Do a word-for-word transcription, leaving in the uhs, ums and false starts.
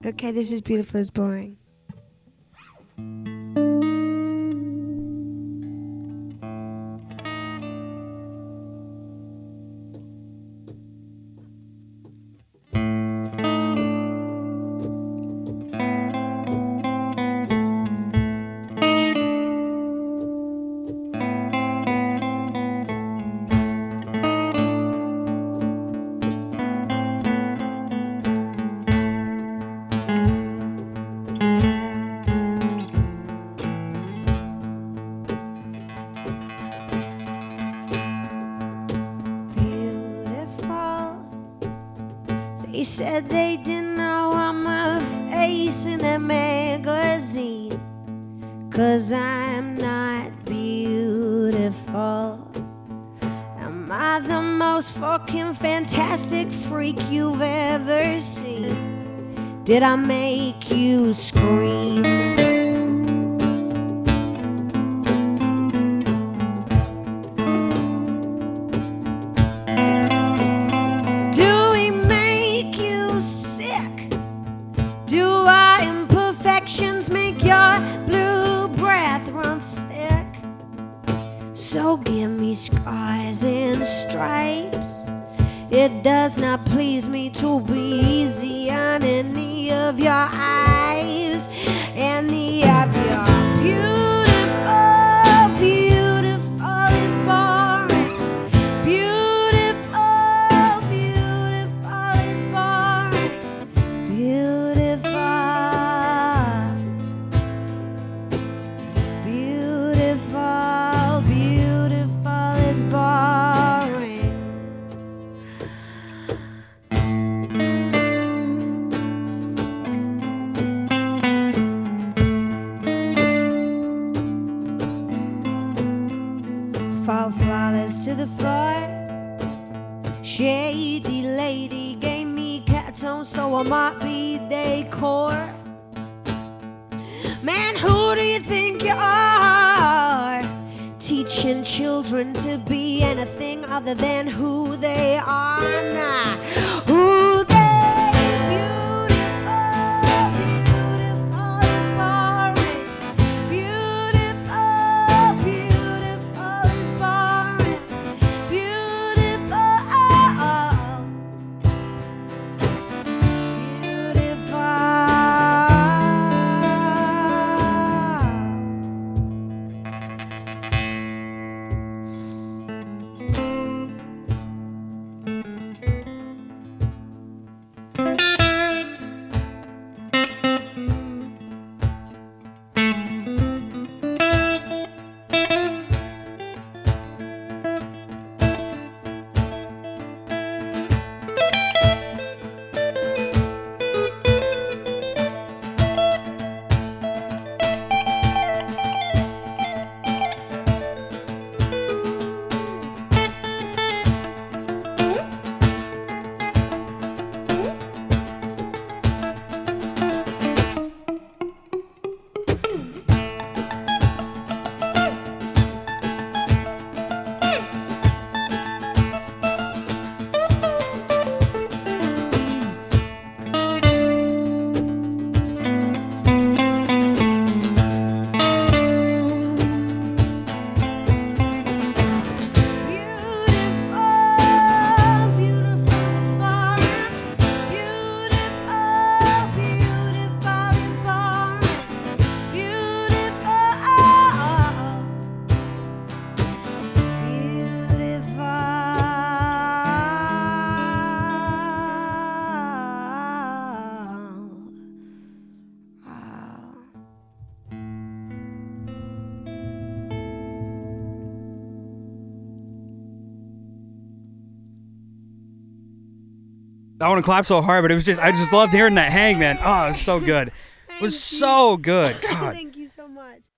Okay, this is Beautiful is Boring. They said they didn't know I'm a face in the magazine, 'cause I'm not beautiful. Am I the most fucking fantastic freak you've ever seen? Did I make you scream? Do our imperfections make your blue breath run thick? So give me scars and stripes. It does not please me to be easy on any of your eyes, any of your beautiful, beautiful is boring. Beautiful, beautiful is boring. Beautiful. Beautiful, beautiful is boring. Fall flawless to the floor. Shady lady gave me cat tone, so I might be decor. Man, who do you think you are? Teaching children to be anything other than who they are now. Who they beautiful, beautiful is boring. Beautiful, beautiful is boring. Beautiful, I want to clap so hard, but it was just, I just loved hearing that hang, man. Oh, it was so good. It was so good. God. Thank you so much.